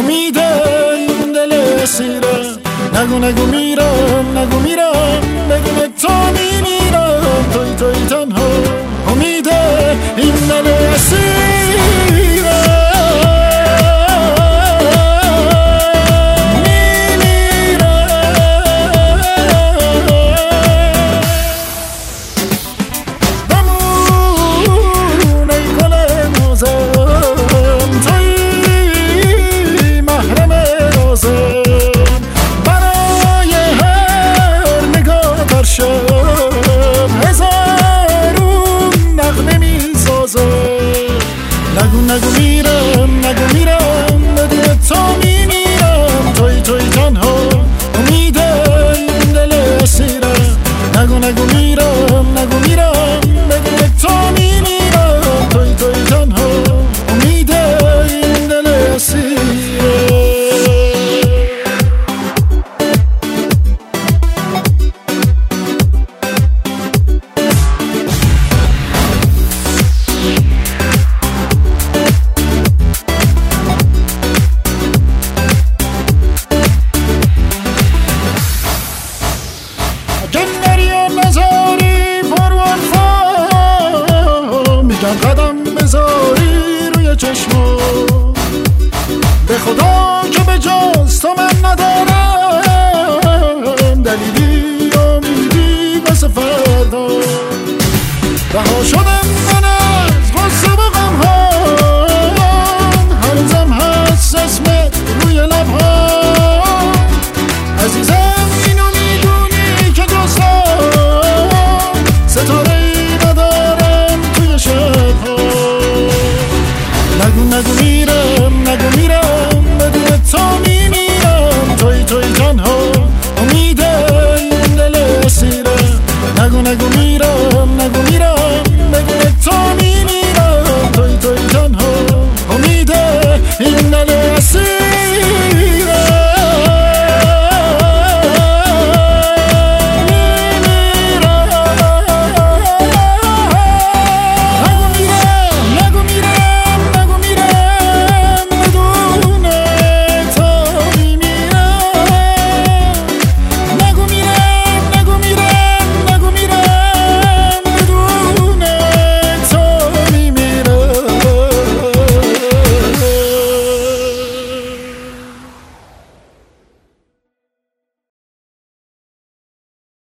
امید این دل اسیرم. نگو نگو میرم، نگو میرم، بدون تو میمیرم. توی توی تنها امید این دل اسیرم. نگو نگو میرم، نگو میرم، بدون تو میمیرم. توی توی تنها امید این دل اسیرم. نگو نگو میرم، نگو میرم، بدون تو میمیرم. توی توی تنها امید این دل اسیرم. قدم بذاری روی چشما، به خدا که به جز تو من ندارم دلیلی امیدی واسه فردا. رها شده